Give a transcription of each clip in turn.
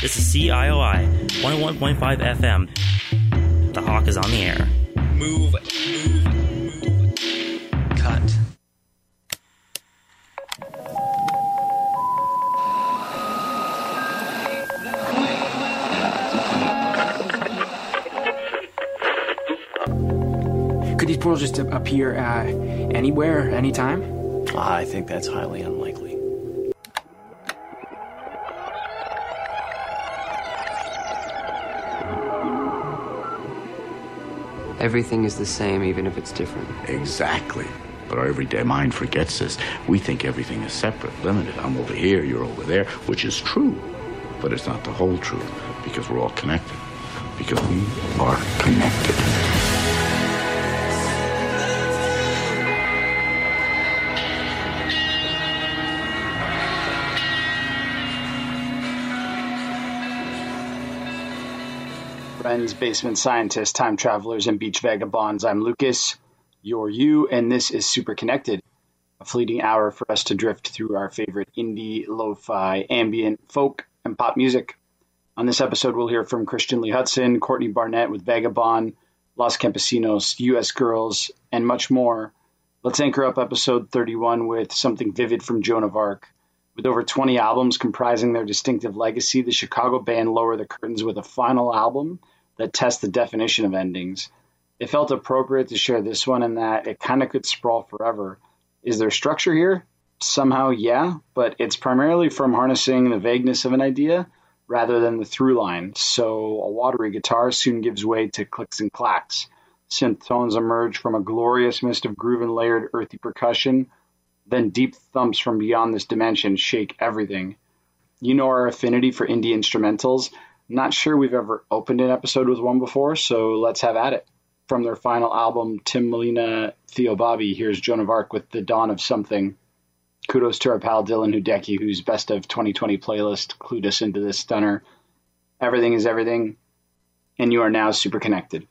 This is CIOI 101.5 FM. The Hawk is on the air. Move. Cut. Could these portals just appear anywhere, anytime? I think that's highly unlikely. Everything is the same, even if it's different. Exactly. But our everyday mind forgets this. We think everything is separate, limited. I'm over here, you're over there, which is true. But it's not the whole truth, because we're all connected. Because we are connected. Friends, basement scientists, time travelers, and beach vagabonds. I'm Lucas, you're you, and this is Super Connected, a fleeting hour for us to drift through our favorite indie, lo-fi, ambient, folk, and pop music. On this episode, we'll hear from Christian Lee Hutson, Courtney Barnett with Vagabond, Los Campesinos, US Girls, and much more. Let's anchor up episode 31 with something vivid from Joan of Arc. With over 20 albums comprising their distinctive legacy, the Chicago band lower the curtains with a final album that tests the definition of endings. It felt appropriate to share this one in that it kind of could sprawl forever. Is there structure here? Somehow, yeah, but it's primarily from harnessing the vagueness of an idea rather than the through line. So a watery guitar soon gives way to clicks and clacks. Synth tones emerge from a glorious mist of groove and layered earthy percussion. Then deep thumps from beyond this dimension shake everything. You know our affinity for indie instrumentals. Not sure we've ever opened an episode with one before, so let's have at it. From their final album, Tim Molina, Theo Bobby, here's Joan of Arc with The Dawn of Something. Kudos to our pal Dylan Hudecki, whose Best of 2020 playlist clued us into this stunner. Everything is everything, and you are now super connected.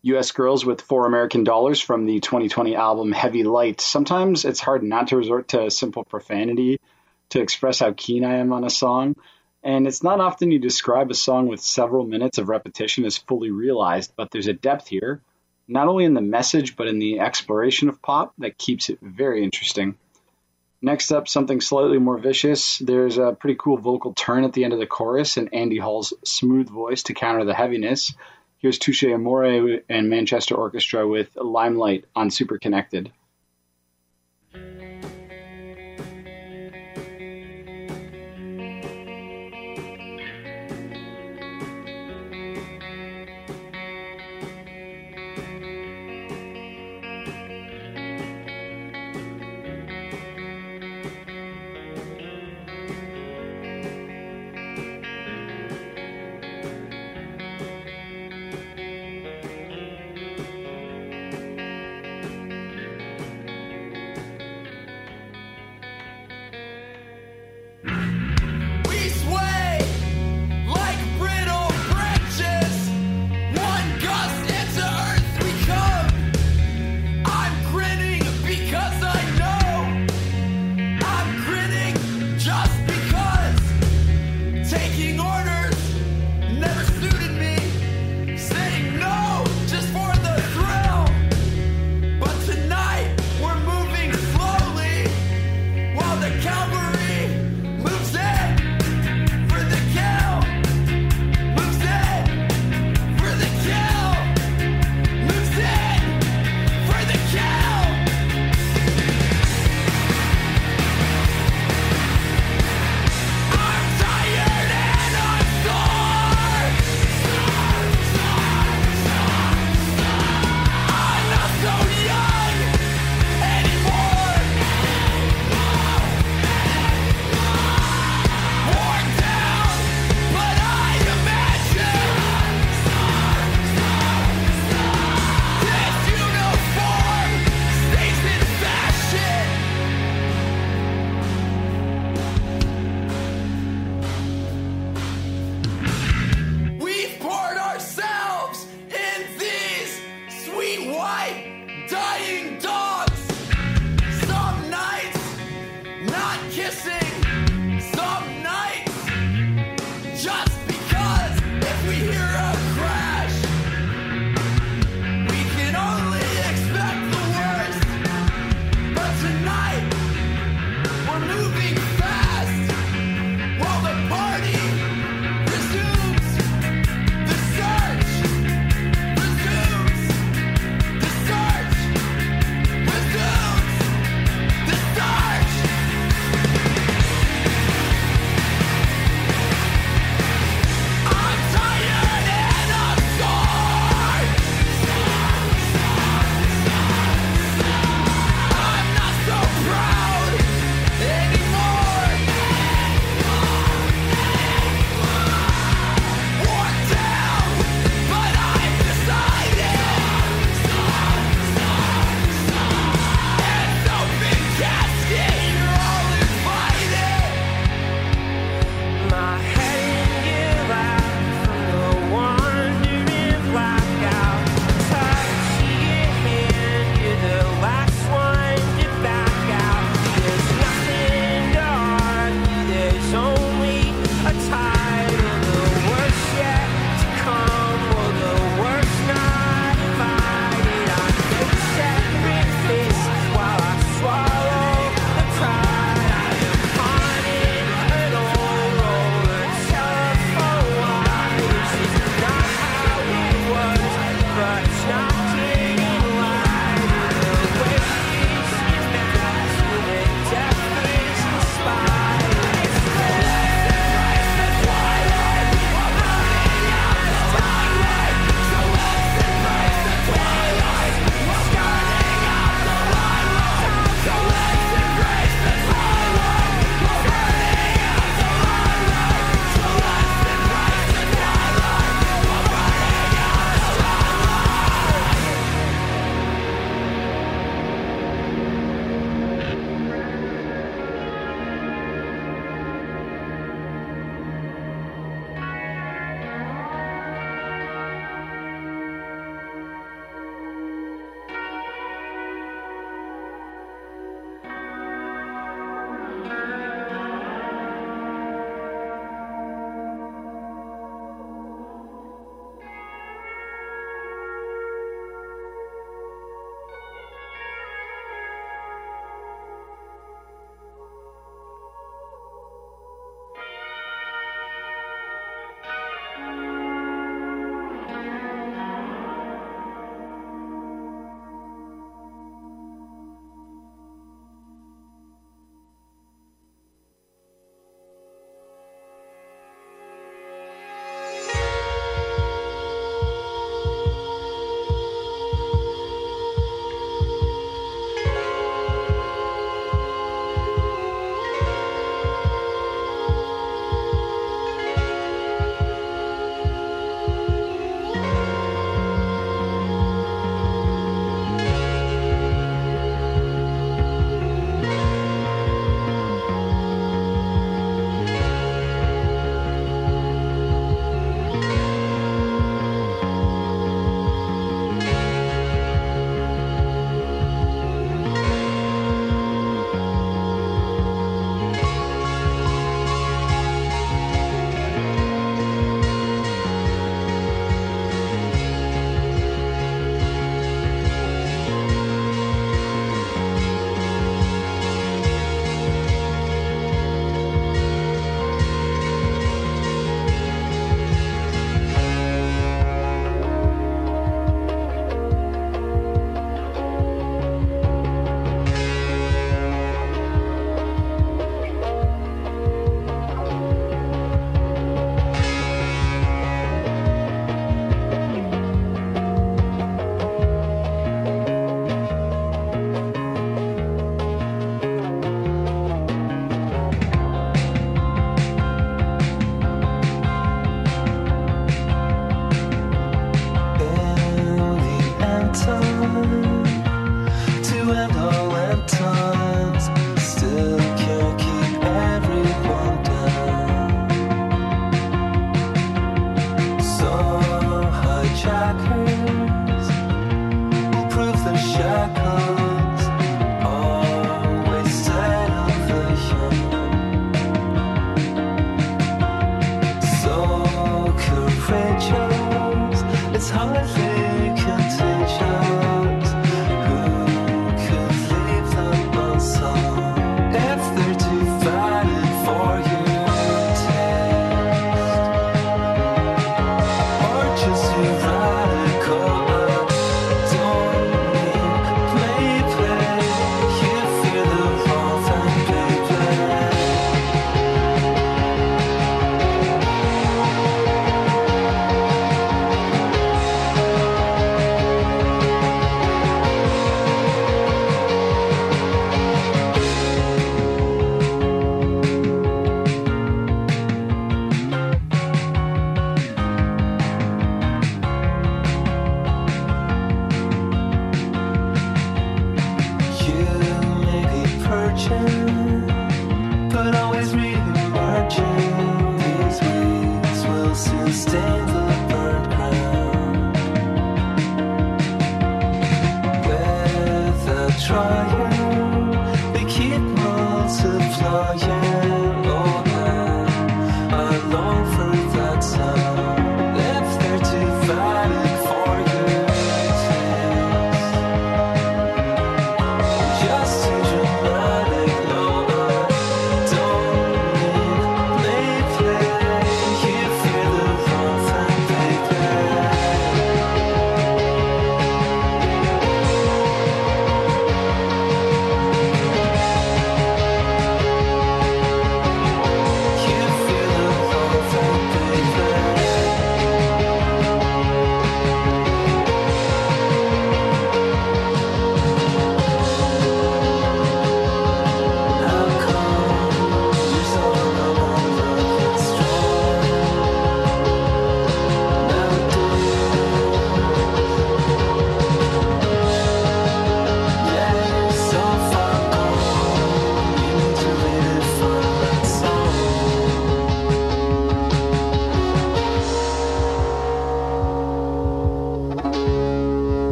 US Girls with $4 from the 2020 album Heavy Light. Sometimes it's hard not to resort to simple profanity to express how keen I am on a song. And it's not often you describe a song with several minutes of repetition as fully realized, but there's a depth here, not only in the message, but in the exploration of pop that keeps it very interesting. Next up, something slightly more vicious. There's a pretty cool vocal turn at the end of the chorus and Andy Hall's smooth voice to counter the heaviness. Here's Touche Amore and Manchester Orchestra with Limelight on Super Connected.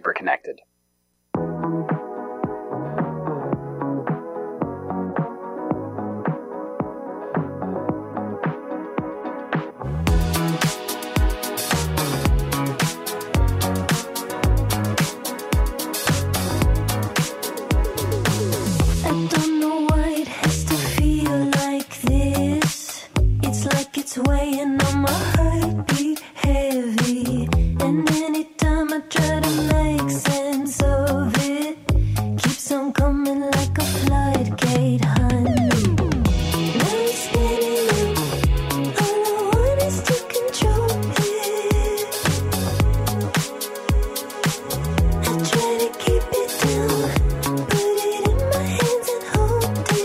Super Connected. It's weighing on my heartbeat heavy, and anytime I try to make sense of it, keeps on coming like a floodgate, honey. Now it's spinning up, all I want is to control it. I try to keep it down, put it in my hands and hold it.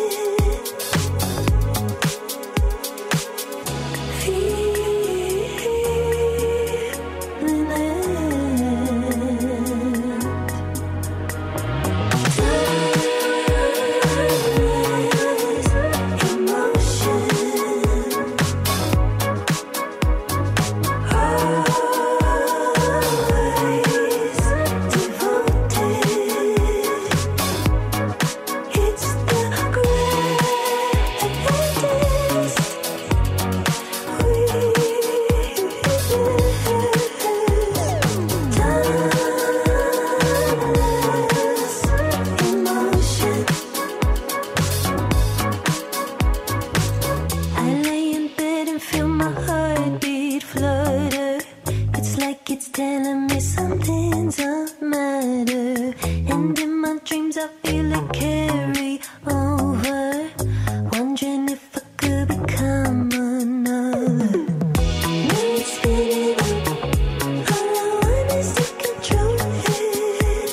It's telling me something's the matter, and in my dreams I feel it carry over, wondering if I could become another. Now it's spinning up, all I want is to control it.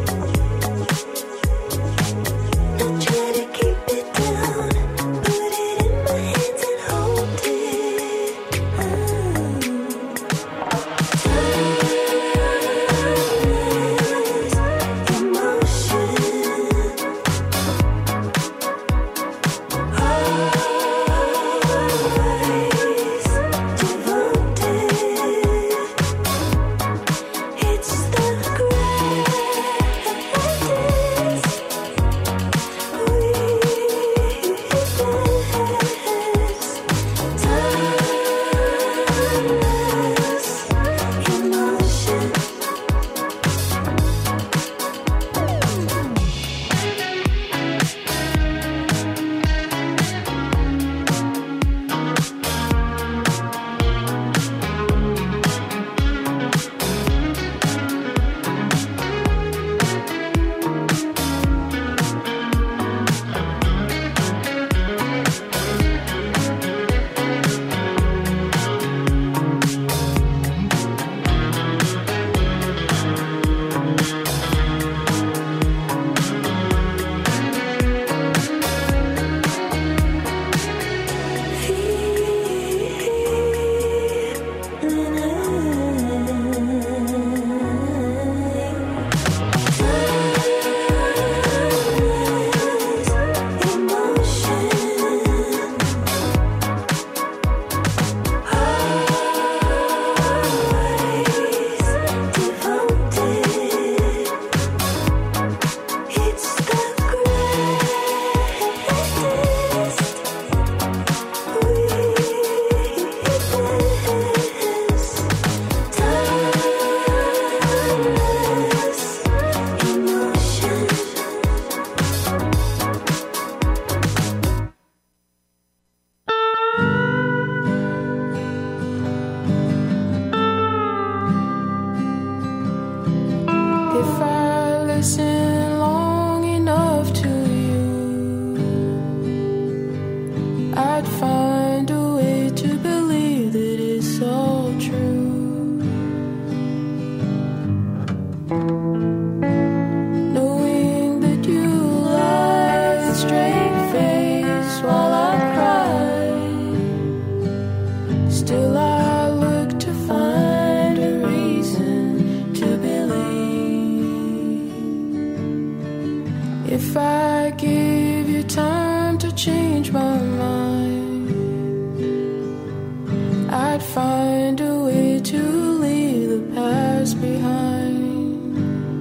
I try to keep it down, put it in my hands and hold it. If I give you time to change my mind, I'd find a way to leave the past behind.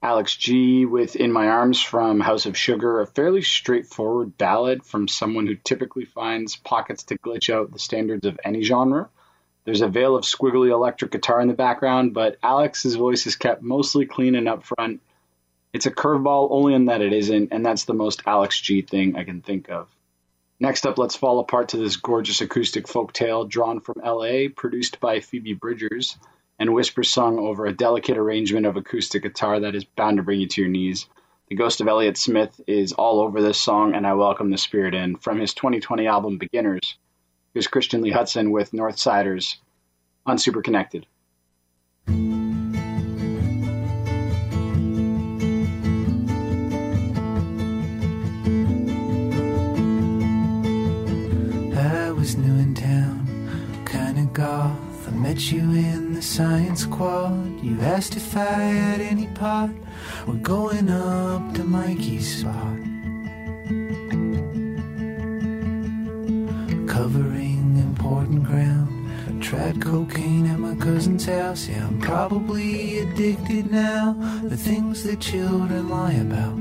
Alex G with In My Arms from House of Sugar, a fairly straightforward ballad from someone who typically finds pockets to glitch out the standards of any genre. There's a veil of squiggly electric guitar in the background, but Alex's voice is kept mostly clean and up front. It's a curveball only in that it isn't, and that's the most Alex G thing I can think of. Next up, let's fall apart to this gorgeous acoustic folktale drawn from LA, produced by Phoebe Bridgers, and whisper sung over a delicate arrangement of acoustic guitar that is bound to bring you to your knees. The ghost of Elliott Smith is all over this song, and I welcome the spirit in. From his 2020 album Beginners, here's Christian Lee Hutson with Northsiders on Super Connected. I was new in town, kinda goth. I met you in the science quad. You asked if I had any pot. We're going up to Mikey's spot, covering important ground. I tried cocaine at my cousin's house. Yeah, I'm probably addicted now. The things that children lie about.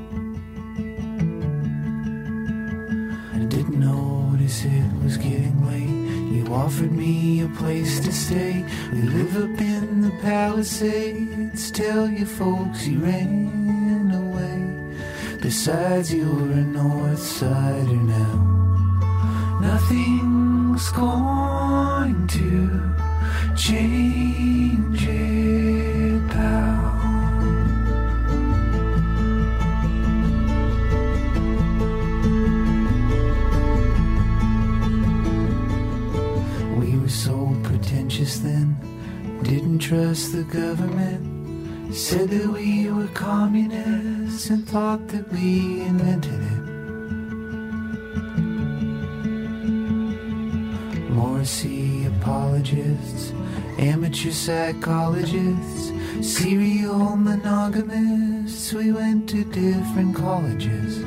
I didn't notice it was getting late. You offered me a place to stay. We live up in the Palisades. Tell your folks you ran away. Besides, you're a North Sider now. Nothing's going to change it, pal. So pretentious then, didn't trust the government. Said that we were communists and thought that we invented it. Morrissey apologists, amateur psychologists, serial monogamists. We went to different colleges,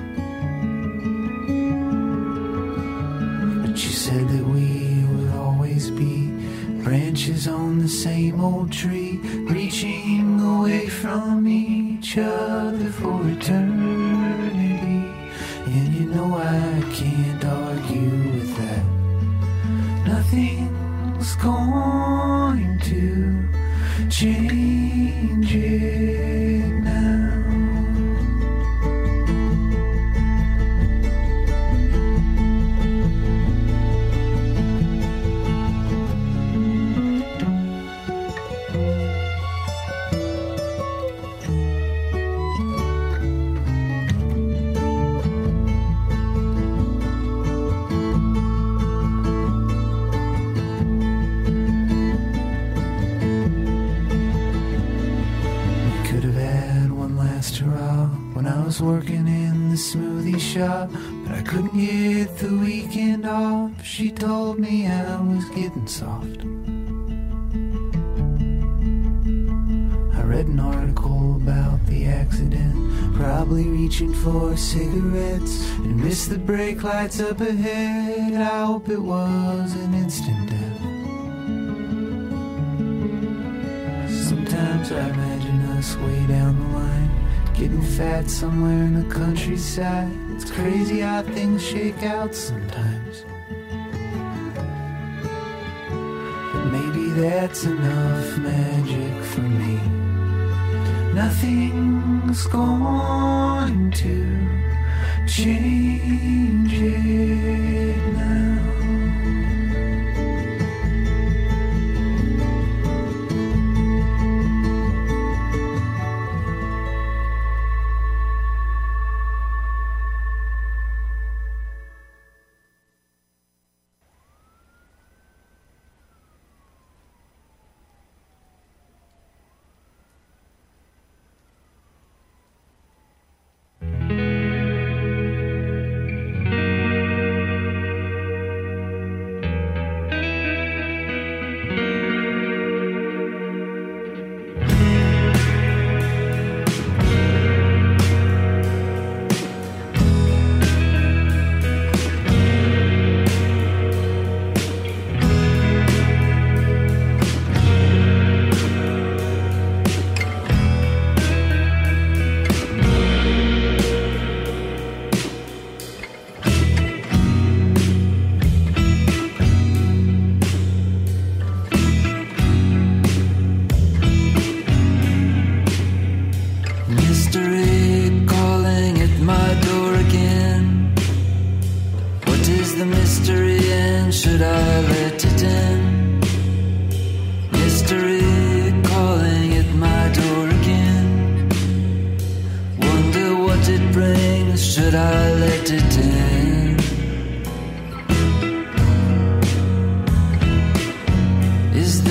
but you said that we be branches on the same old tree, reaching away from each other for eternity. And you know I can't argue with that. Nothing's going to change it now. Working in the smoothie shop, but I couldn't get the weekend off. She told me I was getting soft. I read an article about the accident, probably reaching for cigarettes, and missed the brake lights up ahead. I hope it was an instant death. Sometimes I imagine us way down the line, getting fat somewhere in the countryside. It's crazy how things shake out sometimes. But maybe that's enough magic for me. Nothing's going to change it now.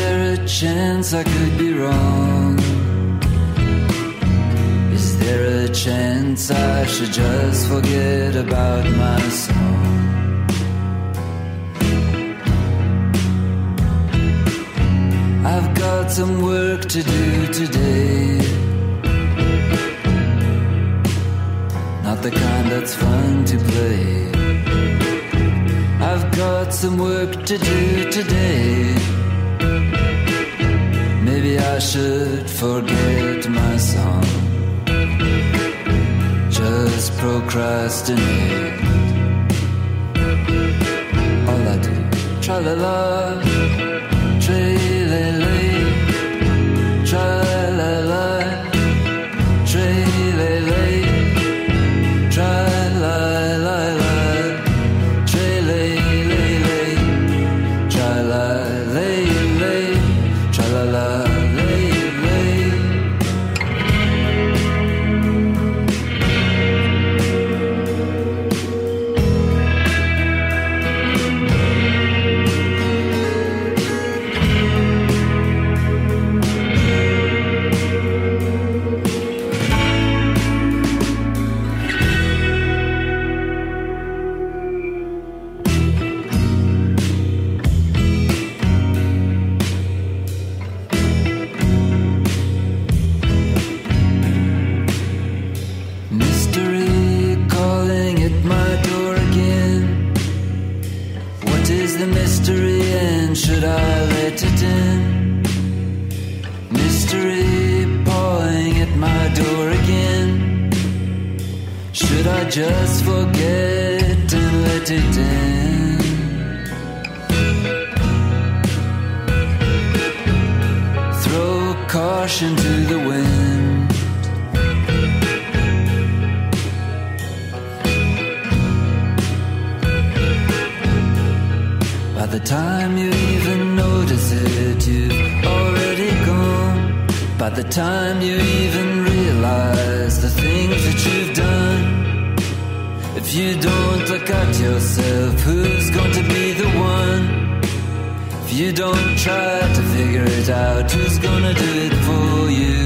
there a chance I could be wrong? Is there a chance I should just forget about my song? I've got some work to do today, not the kind that's fun to play. I've got some work to do today. Maybe I should forget my song, just procrastinate. All I do, tra-la-la, tra-la-la, tra-la-la, tra-la-la, tra-la-la, tra-la-la, tra-la-la, tra-la-la. Should I let it in? Mystery pawing at my door again. Should I just forget and let it in? Throw caution to the wind. By the time you even notice it, you've already gone. By the time you even realize the things that you've done, if you don't look at yourself, who's going to be the one? If you don't try to figure it out, who's gonna do it for you?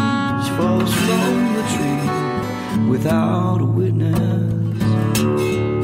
Without a witness,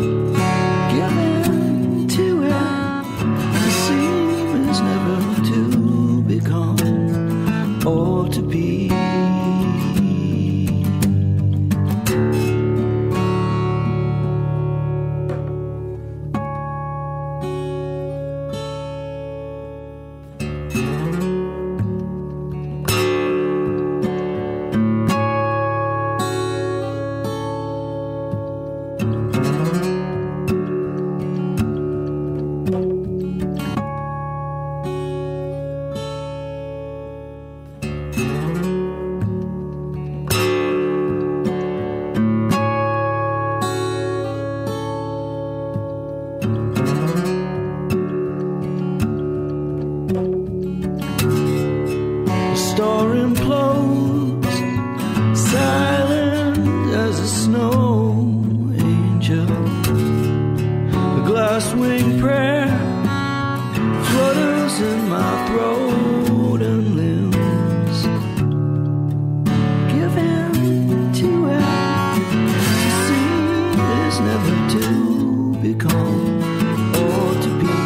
is never to become or to be.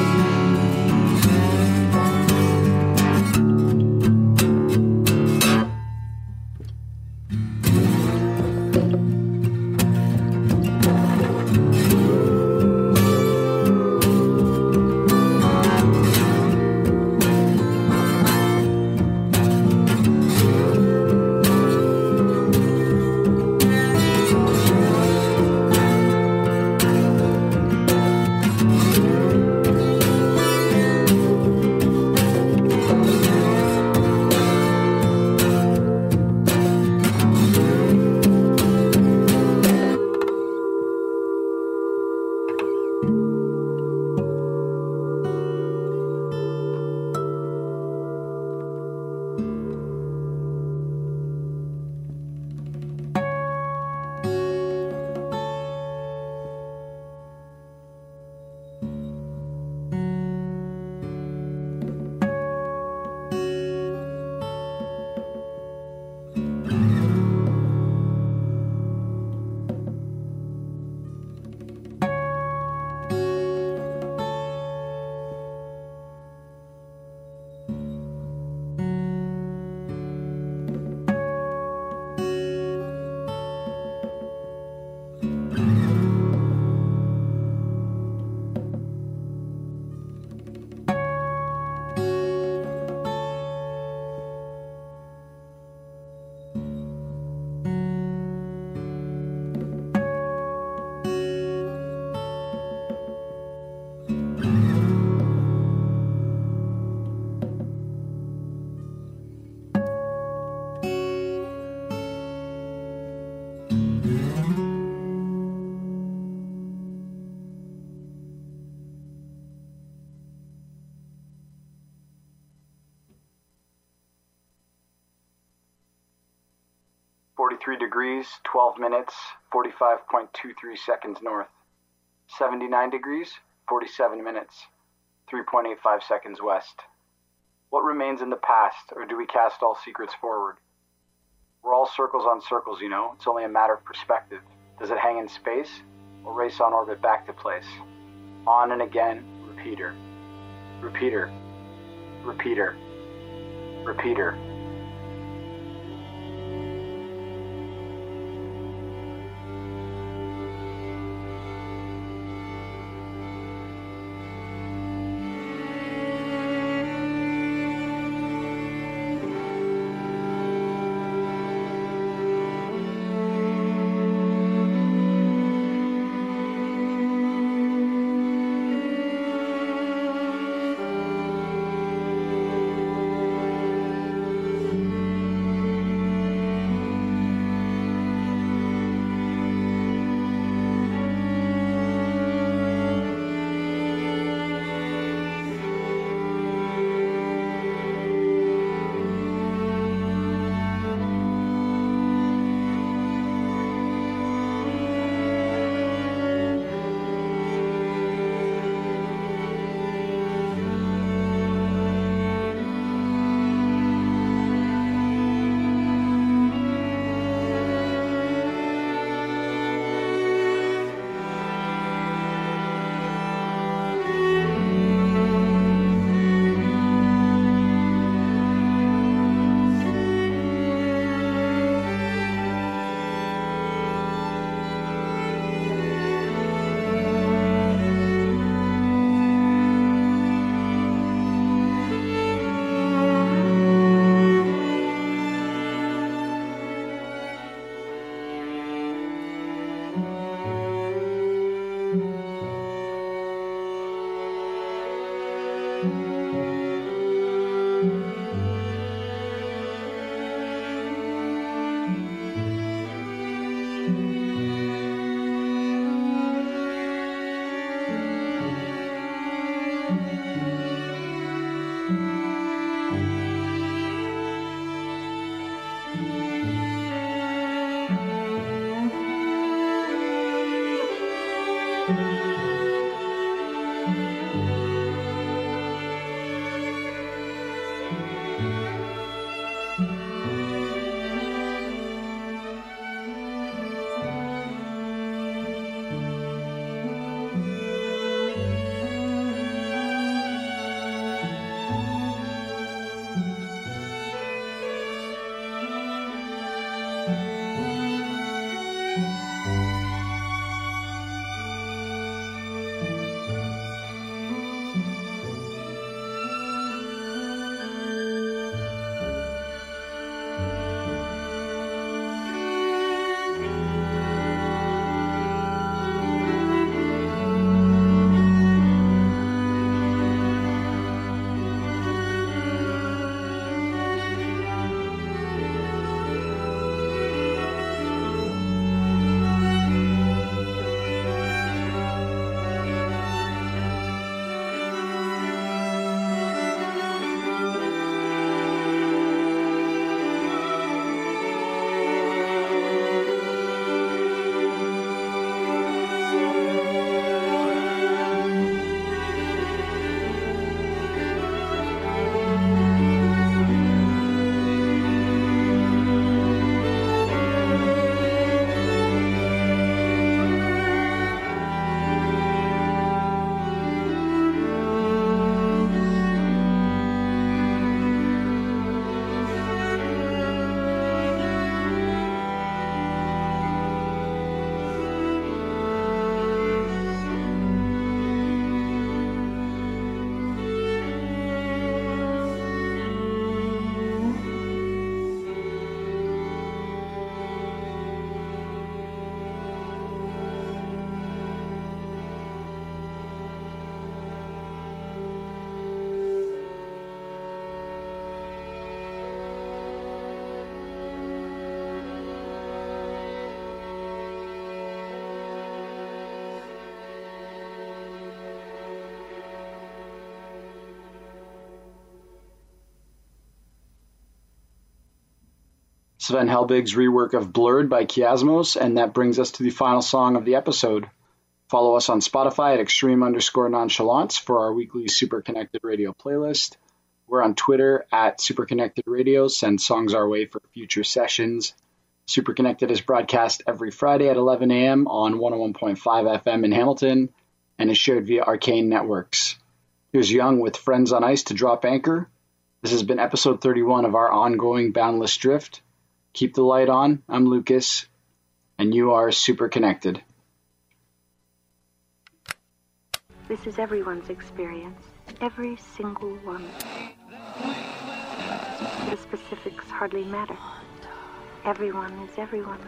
43 degrees, 12 minutes, 45.23 seconds north. 79 degrees, 47 minutes, 3.85 seconds west. What remains in the past, or do we cast all secrets forward? We're all circles on circles, you know. It's only a matter of perspective. Does it hang in space, or race on orbit back to place? On and again, repeater. Repeater. Repeater. Repeater. Sven Helbig's rework of Blurred by Kiasmos, and that brings us to the final song of the episode. Follow us on Spotify at extreme_nonchalance for our weekly Super Connected Radio playlist. We're on Twitter at Super Connected Radio. Send songs our way for future sessions. Super Connected is broadcast every Friday at 11 a.m. on 101.5 FM in Hamilton and is shared via Arcane Networks. Here's Young with Friends on Ice to drop anchor. This has been episode 31 of our ongoing Boundless Drift. Keep the light on. I'm Lucas, and you are Super Connected. This is everyone's experience. Every single one. The specifics hardly matter. Everyone is everyone.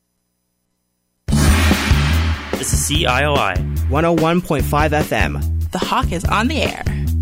This is CIOI 101.5 FM, The Hawk is on the air.